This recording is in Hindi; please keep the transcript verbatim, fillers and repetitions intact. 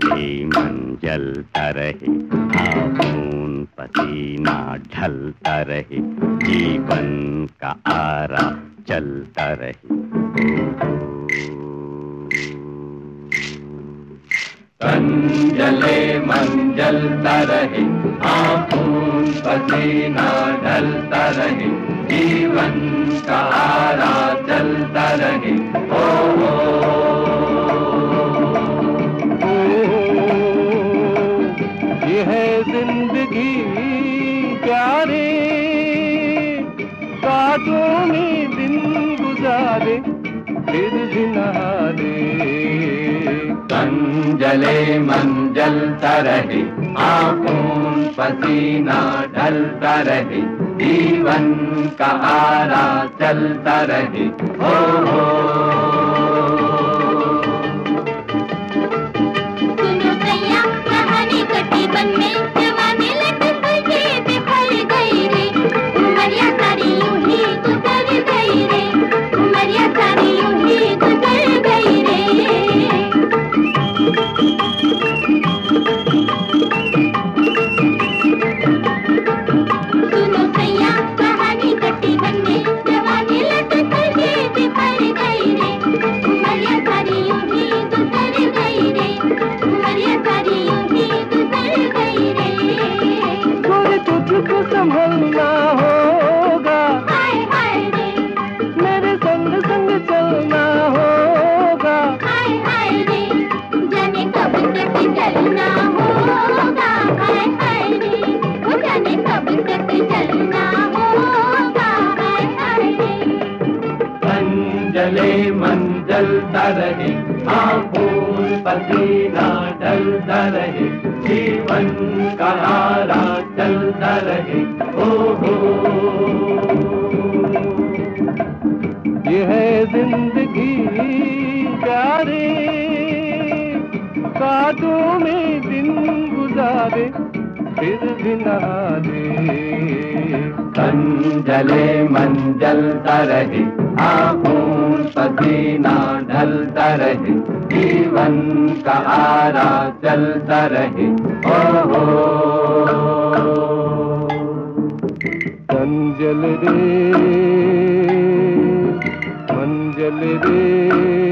जले मन जलता रहे, खून पसीना ढलता रहे, जीवन का आरा चलता रहे। तन जले मन जलता रहे, खून पसीना ढलता रहे, जीवन का आरा चलता रहे। ओ, ओ, ये है जिंदगी प्यारे, रातों में दिन गुजारे, फिर भी नहारे। तन जले मन जलता रहे, खून पसीना ढलता रहे, जीवन का आरा चलता रहे। हो, हो। सुनो सैया कहानी कटी बन में, जवानी लट गई बिखर गई रे, उमरिया सारी यूं ही गुजर गई रे, उमरिया सारी यूं ही गुजर गई रे। सुनो सैया कहानी कटी बन में, जवानी लट गई बिखर गई रे, उमरिया सारी यूं ही गुजर गई रे, उमरिया सारी यूं ही गुजर गई रे। थोड़े तुझको संभलना होगा, हाय हाय रे, मेरे संग संग चलना होगा। हाय हाय रे, जाने कब तक चलना होगा। हाय हाय रे, वो जाने कब तक चलना होगा। हाय हाय रे। तन जले मन जलता रहे, खून पसीना ढलता रहे, जीवन का आरा चलता रहे। ओ हो, ये है जिंदगी प्यारे, कांटों में दिन गुजारे, फिर भी नहारे। तन जले मन जलता रहे, खून पसीना ढलता रहे, जीवन का आरा चलता रहे। ओ हो, तन जल रे मन जल रे।